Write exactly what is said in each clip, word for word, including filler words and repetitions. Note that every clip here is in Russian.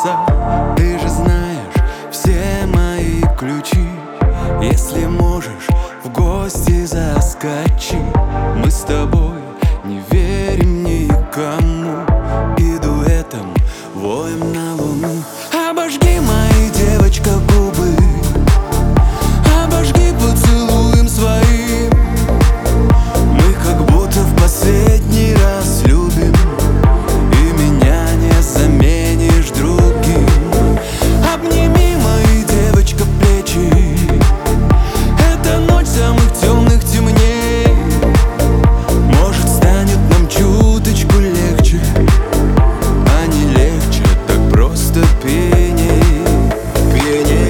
голоса. Ты же знаешь все мои ключи. Если можешь, в гости заскочи. Мы с тобой не верим никому и дуэтом воем на луну. Обожги, мои девочка, губы, обожги поцелуем своим. Мы как будто в последний раз любим, и меня не заменишь другим. Обними, мои девочка, плечи. Эта ночь самых темных темней. Может, станет нам чуточку легче, а не легче, так просто пьяней, пьяней.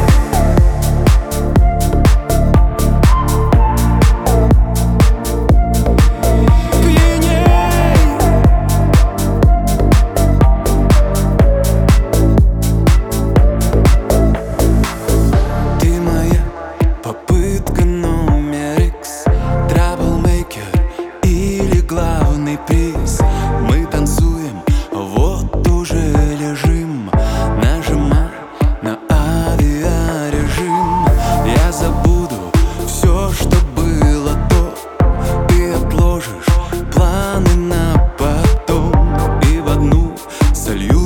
Попытка номер икс, траблмейкер или главный приз. Мы танцуем, вот уже лежим, нажимай на авиарежим. Я забуду все, что было до. Ты отложишь планы на потом, и в одну солью